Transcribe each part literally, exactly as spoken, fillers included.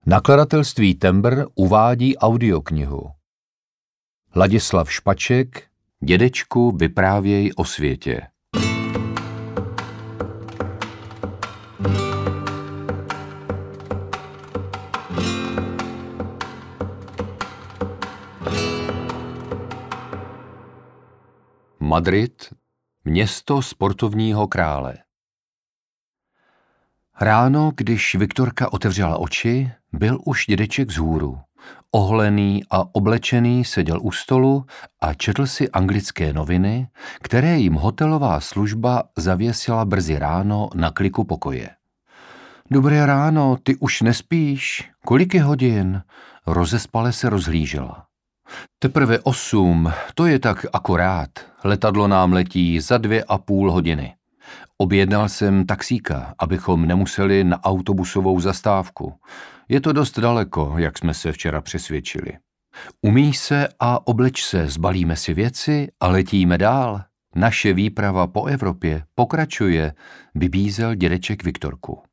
Nakladatelství Tembr uvádí audioknihu. Ladislav Špaček, Dědečku, vyprávěj o světě. Madrid, město sportovního krále. Ráno, když Viktorka otevřela oči, byl už dědeček vzhůru. Oholený a oblečený seděl u stolu a četl si anglické noviny, které jim hotelová služba zavěsila brzy ráno na kliku pokoje. Dobré ráno, ty už nespíš? Kolik je hodin? Rozespale se rozhlížela. Teprve osm, to je tak akorát. Letadlo nám letí za dvě a půl hodiny. Objednal jsem taxíka, abychom nemuseli na autobusovou zastávku. Je to dost daleko, jak jsme se včera přesvědčili. Umyj se a obleč se, zbalíme si věci a letíme dál. Naše výprava po Evropě pokračuje, vybízel dědeček Viktorku.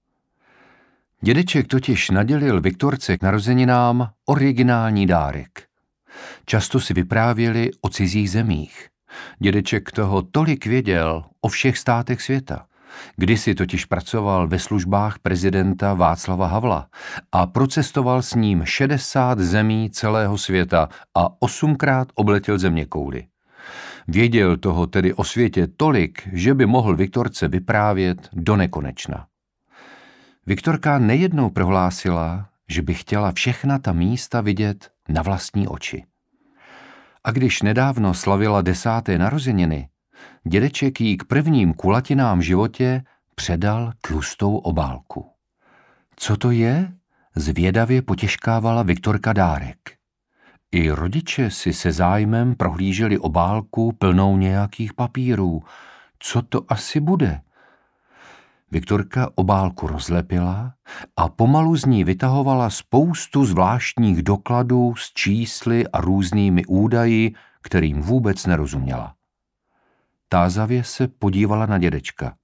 Dědeček totiž nadělil Viktorce k narozeninám originální dárek. Často si vyprávěli o cizích zemích. Dědeček toho tolik věděl o všech státech světa. Kdysi totiž pracoval ve službách prezidenta Václava Havla a procestoval s ním šedesát zemí celého světa a osmkrát obletěl zeměkouli. Věděl toho tedy o světě tolik, že by mohl Viktorce vyprávět do nekonečna. Viktorka nejednou prohlásila, že by chtěla všechna ta místa vidět na vlastní oči. A když nedávno slavila desáté narozeniny, dědeček jí k prvním kulatinám životě předal tlustou obálku. Co to je? Zvědavě potěžkávala Viktorka dárek. I rodiče si se zájmem prohlíželi obálku plnou nějakých papírů. Co to asi bude? Viktorka obálku rozlepila a pomalu z ní vytahovala spoustu zvláštních dokladů s čísly a různými údaji, kterým vůbec nerozuměla. Tázavě se podívala na dědečka.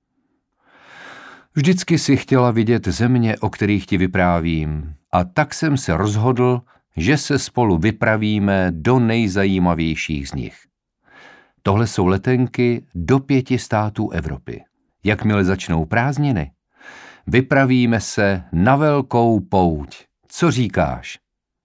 Vždycky si chtěla vidět země, o kterých ti vyprávím, a tak jsem se rozhodl, že se spolu vypravíme do nejzajímavějších z nich. Tohle jsou letenky do pěti států Evropy. Jakmile začnou prázdniny, vypravíme se na velkou pouť. Co říkáš?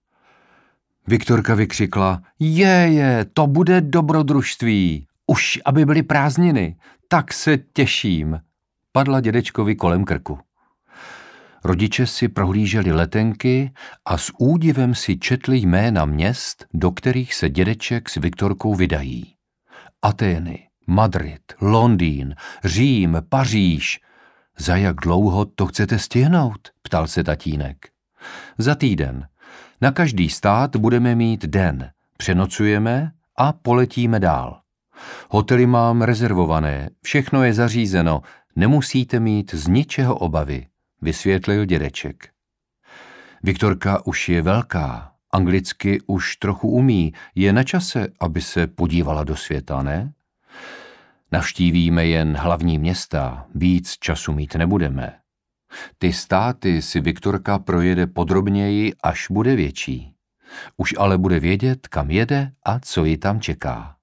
Viktorka vykřikla, je, je, to bude dobrodružství. Už aby byly prázdniny, tak se těším. Padla dědečkovi kolem krku. Rodiče si prohlíželi letenky a s údivem si četli jména měst, do kterých se dědeček s Viktorkou vydají. Atény, Madrid, Londýn, Řím, Paříž. Za jak dlouho to chcete stihnout? Ptal se tatínek. Za týden. Na každý stát budeme mít den. Přenocujeme a poletíme dál. Hotely mám rezervované, všechno je zařízeno, nemusíte mít z ničeho obavy, vysvětlil dědeček. Viktorka už je velká, anglicky už trochu umí, je na čase, aby se podívala do světa, ne? Navštívíme jen hlavní města, víc času mít nebudeme. Ty státy si Viktorka projede podrobněji, až bude větší. Už ale bude vědět, kam jede a co ji tam čeká.